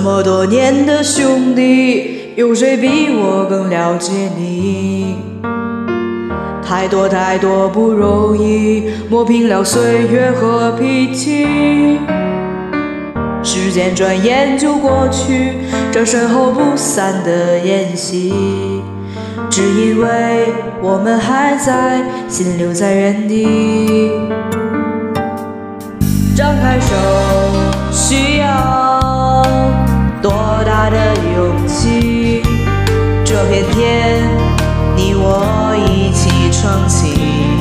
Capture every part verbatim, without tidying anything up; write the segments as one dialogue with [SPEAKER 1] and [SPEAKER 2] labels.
[SPEAKER 1] 么多年的兄弟，有谁比我更了解你？太多太多不容易，磨平了岁月和脾气。时间转眼就过去，这身后不散的宴席，只因为我们还在，心留在原地。张开手需要多大的勇气？这片天，你我一起撑起。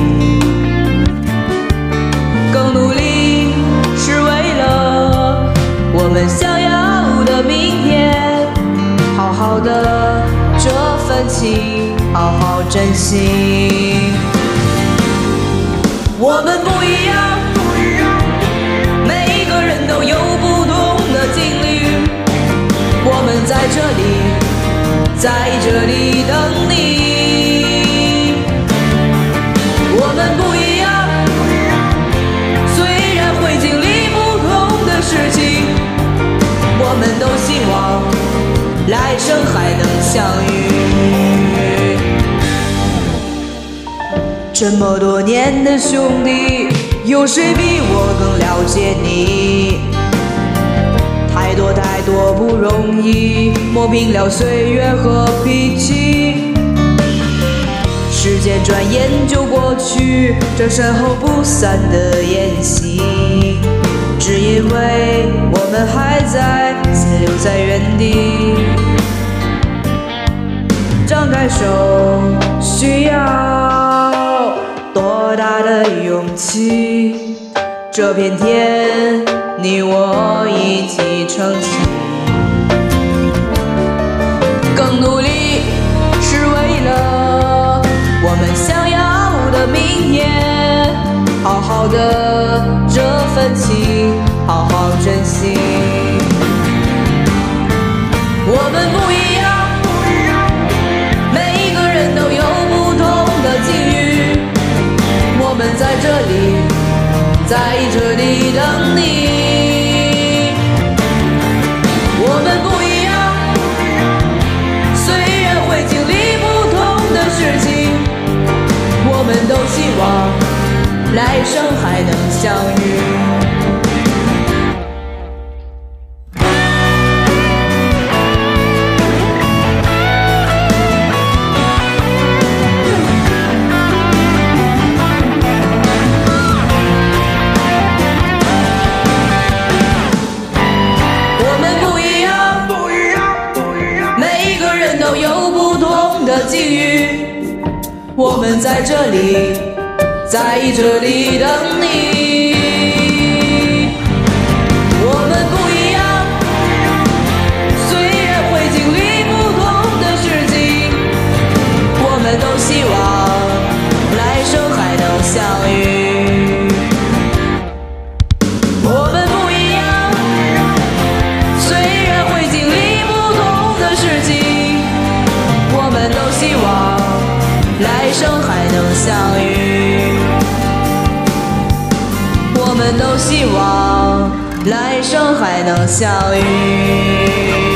[SPEAKER 1] 更努力是为了我们想要的明天，好好的这份情，好好珍惜。我们不一样，每一个人都有不同的经历。我们在这里，在这里等你。我们不一样，虽然会经历不同的事情，我们都希望来生还能相遇。这么多年的兄弟，有谁比我更了解你？太多太多不容易，磨平了岁月和脾气。时间转眼就过去，这身后不散的宴席，只因为我们还在，心留在原地。张开手需要多大的勇气？这片天，你我一起撑起。更努力是为了我们想要的明天，好好的这份情，好好珍惜。我们不一样，每一个人都有不同的境遇。我们在这里，在这里等你。我们不一样，虽然会经历不同的事情，我们都希望来生还能相遇。都有不同的境遇，我们在这里，在这里等你。我们不一样，虽然会经历不同的事情，我们都希望来生还能相遇。我们不一样，虽然会经历不同的事情，我们都希望来生还能相遇。我们都希望来生还能相遇。